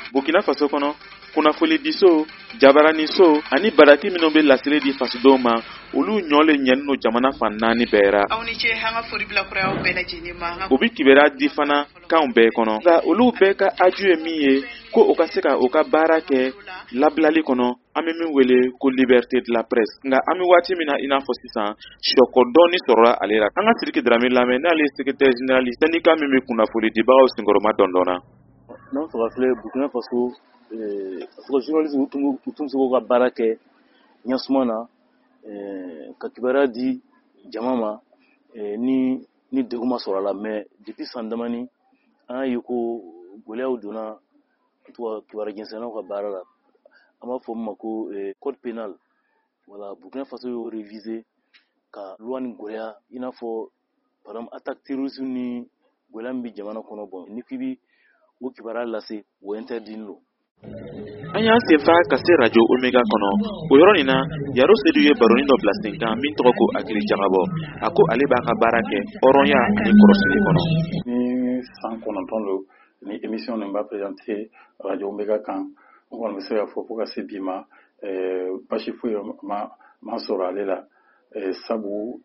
Burkina Faso kono kunnafoni diso jabaraniso ani baraki minnu bɛ laseli di fasodenw ma olu ɲɔle ɲɛni no jamana fan 4 bɛɛ ra. Aw ni ce hanga fori bila kuraw bɛɛ lajɛlen ma. O bi kibera di fana kanw bɛɛ kɔnɔ. Nka olu bɛɛ ka aju ye min ye ko o ka se ka o ka baara kɛ labilali kɔnɔ an bɛ min wele ko liberté de la presse. Nka an bɛ waati min na i n'a fɔ sisan sɔkɔ dɔɔni sɔrɔla ale la. An ka Sidiki Dramé lamɛn n'ale ye secrétaire général syndicat min bɛ kunnafoni dibagaw senkɔrɔma dɔndɔnna. N'an fɛ ka filɛ Burkina Faso parce que journaliste u tun bɛ se k'u ka baara kɛ ɲɛsuma na ka kibaruya di jama ma ni degun ma sɔrɔ a la mais depuis san damani an y'a ye ko gɛlɛyaw donna kibaruya jɛnsɛnnaw ka baara la an b'a fɔ min ma ko code pénal voilà Burkina Faso y'o réviser ka loi ni gɛlɛya i n'a fɔ par exemple attaque terroriste ni gɛlɛya min bɛ jamana kɔnɔ bon ni k'i bi o kibaruya lase o interdit lo. An y'an senfa ka se radio Omega kɔnɔ o yɔrɔ nin na Yaro Seydou ye baroni dɔ bila sen kan min tɔgɔ ko Akili Jagabɔ a ko ale b'a ka baara kɛ hɔrɔnya ani kɔrɔsili kɔnɔ. Ni san 9 lo ni émission nin b'a présenter radio Omega kan o kɔni bɛ se ka fɔ fo ka se bi ma basi foyi ma sɔrɔ ale la sabu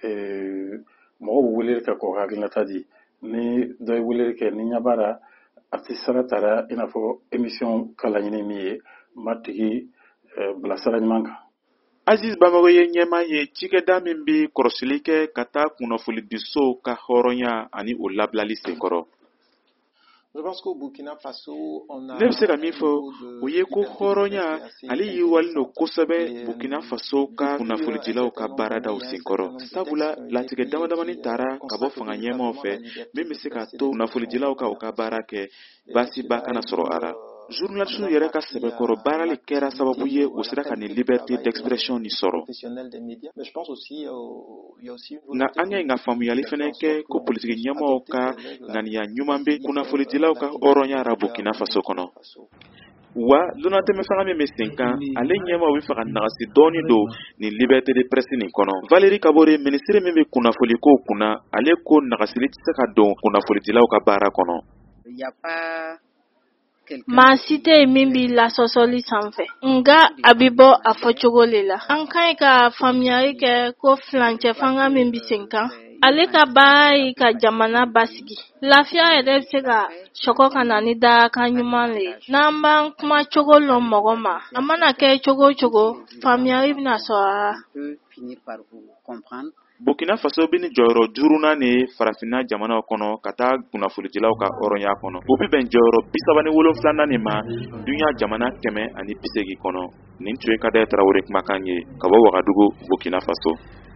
mɔgɔw bɛ weleli kɛ k'o hakilinata di ni dɔ ye weleli kɛ ni ɲɛ b'a la a tɛ sara tara i n'a fɔ émission ka laɲini min ye ma tigi bilasira ɲuman kan. Aziz Bamako ye ɲɛmaa ye cikɛda min bɛ kɔrɔsili kɛ ka taa kunnafoni diso ka hɔrɔnya ani o labilali senkɔrɔ. Ne bɛ se ka min fɔ o ye ko hɔrɔnya ale yiriwalen don kosɛbɛ Burkina Faso ka kunnafonidilaw ka baaradaw senkɔrɔ. Sabula latigɛ damadamani taara ka bɔ fanga ɲɛmaaw fɛ min bɛ se ka to kunnafonidilaw ka u ka baara kɛ baasiba kana sɔrɔ a la. Journaliste yɛrɛ ka sɛbɛkɔrɔ baarali kɛra sababu ye o sera ka nin liberté d'expression ni sɔrɔ. Nka an ka ɲi ka faamuyali fana kɛ ko politiki ɲɛmaaw ka ŋaniya ɲuman bɛ kunnafonidilaw ka hɔrɔnya ra Burkina Faso kɔnɔ. Wa donatɛmɛ fanga min bɛ sen kan ale ɲɛmaaw bɛ fɛ ka nagasi dɔɔni don nin liberté de presse nin kɔnɔ. Valérie Kabore ministre min bɛ kunnafoni ko kunna ale ko nagasili tɛ se ka don kunnafonidilaw ka baara kɔnɔ. Maa si tɛ yen min b'i lasɔsɔli sanfɛ nka a bɛ bɔ a fɔcogo de la. An ka ɲi ka faamuyali kɛ ko filancɛ fanga min bɛ sen kan ale ka baara ye ka jamana basigi. Lafiya yɛrɛ bɛ se ka sɔgɔ ka na ni dakan ɲuman le ye. N'an b'an kuma cogo lɔn mɔgɔ ma a mana kɛ cogo o cogo faamuyali bɛna sɔrɔ a la. Burkina Faso bɛ ni jɔyɔrɔ 5nan de farafinna jamanaw kɔnɔ ka taa kunnafonidilaw ka hɔrɔnya kɔnɔ. O bɛ bɛn jɔyɔrɔ 37nan de ma dunya jamana 180 kɔnɔ. Nin tun ye Kadaye Tarawele kumakan ye ka bɔ Wagadugu, Burkina Faso.